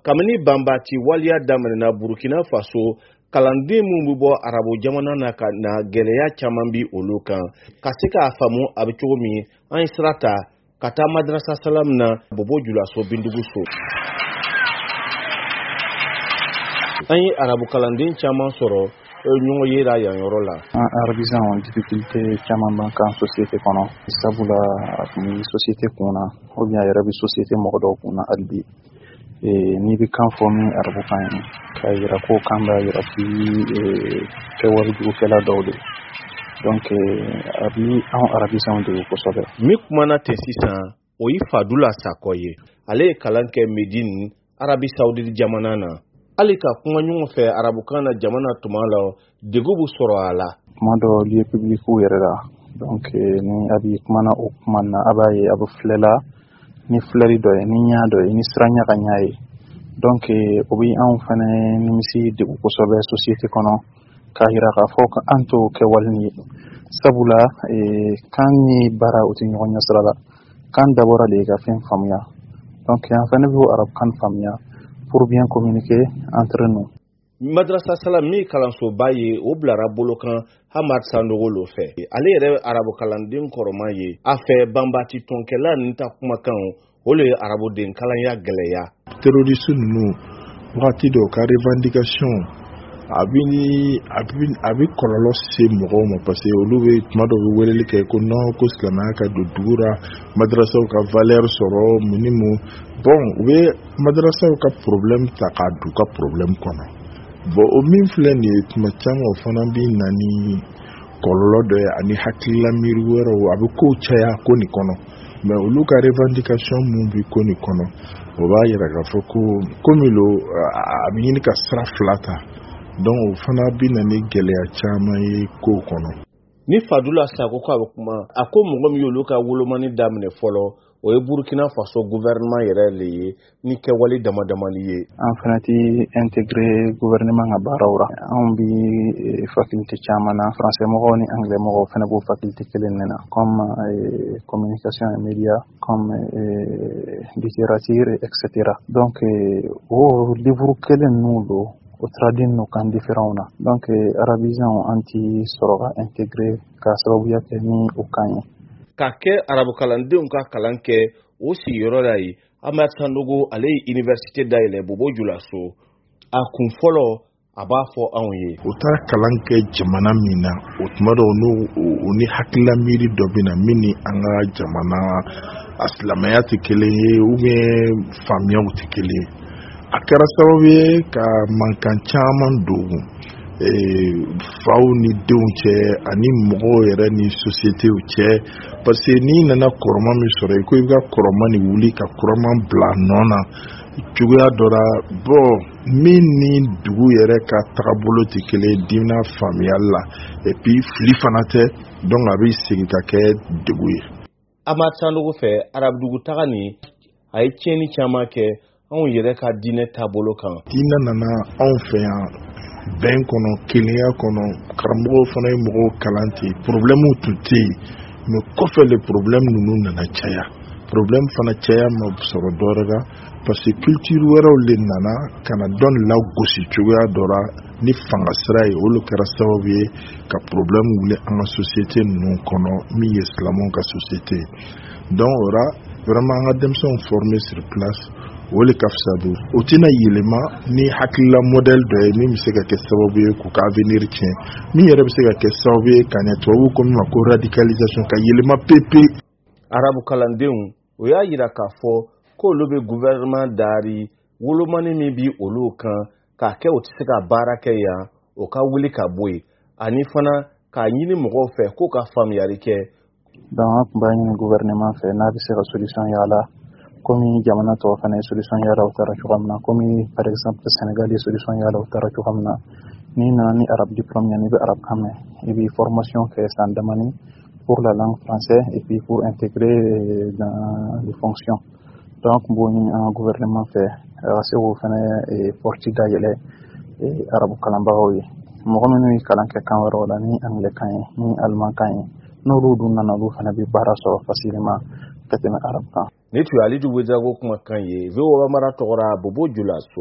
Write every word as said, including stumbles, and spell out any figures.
Kamini banbati waliya daminɛna Burkina Faso kalanden mun bɛ bɔ arabu jamana na ka na gɛlɛya caman bi olu kan ka se k'a faamu a bɛ cogo min an ye sira ta ka taa madrasa salam na Bobo Julaso Bindugu so. An ye arabu kalanden caman sɔrɔ ɲɔgɔn yera yan yɔrɔ la. Arabisant difficulté caman ban kan société kɔnɔ sabula ni société kunna ou bien yɛrɛ bi société mɔgɔ dɔw kunna halibi ni bi kan fɔ min arabu kan ye ka yira ko kan b'a yira k'i kɛwale jugukɛla dɔw de donc a bi anw arabisant de kosɛbɛ. Min kumana ten sisan o ye Fadula Sakɔ ye. Ale ye kalan kɛ Medine Arabi Saoudite jamana na. Ali ka kuma ɲɔgɔn fɛ arabukan na jamana tuma la degu b'u sɔrɔ a la. Kuma dɔ lieu public yɛrɛ la donc ni a bi kumana o kuma na a b'a ye a bɛ filɛla ni filɛli dɔ ye ni ɲa dɔ ye ni sira ɲa ka ɲa ye donc o bi anw fana nimisi degu kosɛbɛ société kɔnɔ k'a yira k'a fɔ an t'o kɛwale ye sabula kan ni baara o tɛ ɲɔgɔn ɲɛ sira la kan dabɔra de ka fɛn faamuya donc an fana b'o arabukan faamuya pour bien communiquer entre nous. Madrasa Salam mi kalansoba ye o bilara bolo kan Hamad Sandogo lo fɛ. Ale yɛrɛ arabu kalanden kɔrɔma ye. A fɛ banbati tɔnkɛla nin ta kumakan o le ye arabuden kalanya gɛlɛya. Terroriste ninnu wagati dɔw ka revendication a bi a bi kɔlɔlɔ se mɔgɔw ma parce que olu bɛ tuma dɔw bɛ weleli kɛ ko non ko silamɛya ka don dugu la madrasaw ka valeur sɔrɔ mun ni mun bon u bɛ madrasaw ka problème ta k'a du ka problème kɔnɔ bon o min filɛ nin ye tuma caman o fana bɛ na ni kɔlɔlɔ dɔ ye ani hakilila miiri wɛrɛw a bɛ kow caya ko nin kɔnɔ mais olu ka revendication mun bi ko nin kɔnɔ o b'a yira k'a fɔ ko komi lo a bɛ ɲini ka sira fila ta donc o fana bi na ni gɛlɛya caman ye ko kɔnɔ. Ni Fadula Sakɔ ko a bɛ kuma a ko mɔgɔ min y'olu ka wolomani daminɛ fɔlɔ o ye Burkina Faso gouvernement yɛrɛ le ye ni kɛwale dama damani ye. An fana ti intégré gouvernement ka baaraw ra anw bi faculté caman na français mɔgɔw ni anglais mɔgɔw fana b'o faculté kelen na comme communication et médias comme littérature et cetera donc o livre kelen n'u do o tradin no kan différent na donc arabisant anti soroga intégré ka sababuya kɛ ni o kan ye ka kɛ arabu kalandenw ka kalan kɛ o sigiyɔrɔ la ye Hamad Sandogo ale ye université dayɛlɛ Bobo Julaso a kun fɔlɔ a b'a fɔ anw ye o taara kalan kɛ jamana min na o tuma dɔw n'o ni hakilila miiri dɔ bɛ na min ni an ka jamana a silamɛya tɛ kelen ye ou bien faamuyaw tɛ kelen ye a kɛra sababu ye ka mankan caman don faw ni denw cɛ ani mɔgɔw yɛrɛ ni sociétéw cɛ parce que n'i nana kɔrɔma min sɔrɔ i ko i ka kɔrɔma ni wuli ka kɔrɔma bila nɔ na cogoya dɔ la bon min ni dugu yɛrɛ ka tagabolo tɛ kelen dimina faamuyali la et puis fili fana tɛ donc a bɛ segin ka kɛ degun ye. Hamad Sandogo fɛ arabudugu taga nin a ye tiɲɛni caman kɛ anw yɛrɛ ka diinɛ taabolo kan. Diinɛ nana anw fɛ yan bɛn kɔnɔ kelenya kɔnɔ karamɔgɔw fana ye mɔgɔw kalan ten problèmew tun tɛ yen mais kɔfɛ le problème ninnu nana caya problème fana caya ma sɔrɔ dɔwɛrɛ la parce que culture wɛrɛw le nana ka na dɔn lagosi cogoya dɔ la ni fanga sira ye olu kɛra sababu ye ka problème wuli an ka société ninnu kɔnɔ min ye silamɛw ka société donc o la vraiment an ka denmisɛnw former sur place o le ka fisa don o tɛna yɛlɛma ni hakilila modèle dɔ ye min bɛ se ka kɛ sababu ye k'u ka avenir tiɲɛ min yɛrɛ bɛ se ka kɛ sababu ye ka ɲɛ tubabuw ko min ma ko radicalisation ka yɛlɛma pepe. Arabu kalandenw o y'a yira k'a fɔ k'olu bɛ gouvernement dari wolomani min bi olu kan k'a kɛ o tɛ se ka baara kɛ yan o ka wuli ka bɔ yen ani fana k'a ɲini mɔgɔw fɛ k'o ka faamuyali kɛ. donc an tun b'a ɲini gouvernement fɛ n'a bɛ se ka solution yala komi jamana tɔw fana ye solution yala o taara cogoya min na komi par exemple Sénégal ye solution yala o taara cogoya min na n'i nana ni arabe diplôme ye n'i bɛ arabe kan mɛn i bɛ formation kɛ san damani pour la langue française et puis pour intégrer dans les fonctions donc b'o ɲini an ka gouvernement fɛ a ka se k'o fana porte dayɛlɛ arabu kalanbagaw ye mɔgɔ minnu ye kalan kɛ kan wɛrɛw la ni anglais kan ye ni allemand kan ye n'olu dun nana olu fana bɛ baara sɔrɔ facilement ka tɛmɛ arabe kan. Ne tun ye Alidu Wejago kumakan ye V O A mara tɔgɔra Bobo Julaso.